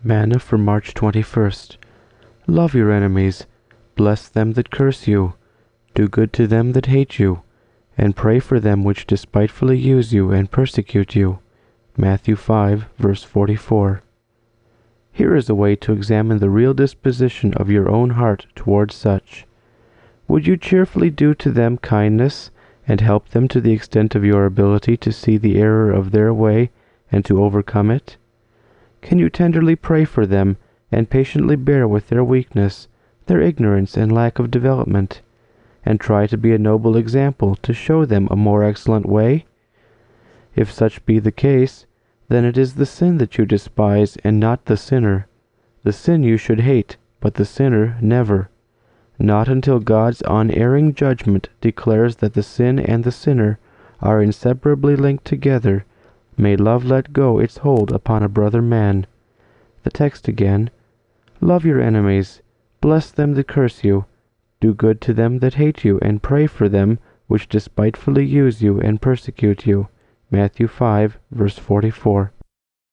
Manna for March 21st. Love your enemies, bless them that curse you, do good to them that hate you, and pray for them which despitefully use you and persecute you. Matthew 5, verse 44. Here is a way to examine the real disposition of your own heart towards such. Would you cheerfully do to them kindness, and help them to the extent of your ability to see the error of their way and to overcome it? Can you tenderly pray for them, and patiently bear with their weakness, their ignorance and lack of development, and try to be a noble example to show them a more excellent way? If such be the case, then it is the sin that you despise and not the sinner. The sin you should hate, but the sinner never. Not until God's unerring judgment declares that the sin and the sinner are inseparably linked together may love let go its hold upon a brother man. The text again: love your enemies, bless them that curse you, do good to them that hate you, and pray for them which despitefully use you and persecute you. Matthew 5, verse 44.